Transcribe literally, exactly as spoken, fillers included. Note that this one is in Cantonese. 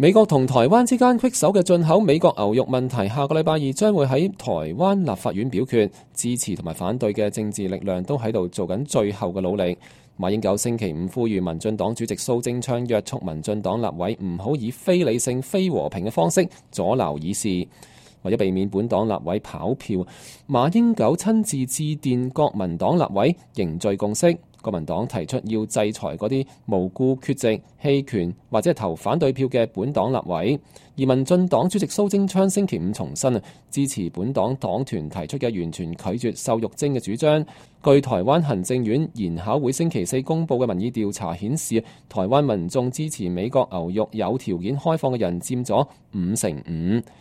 美國同台灣之間棘手嘅進口美國牛肉問題，下個禮拜二將會喺台灣立法院表決，支持同埋反對嘅政治力量都喺度做緊最後嘅努力。馬英九星期五呼籲民進黨主席蘇貞昌約束民進黨立委唔好以非理性、非和平嘅方式阻撓議事。為咗避免本黨立委跑票，馬英九親自致電國民黨立委凝聚共識。國民黨提出要制裁嗰啲無故缺席、棄權或者投反對票嘅本黨立委，而民進黨主席蘇貞昌星期五重申啊，支持本黨黨團提出嘅完全拒絕瘦肉精嘅主張。據台灣行政院研考會星期四公布嘅民意調查顯示，台灣民眾支持美國牛肉有條件開放嘅人佔咗五成五。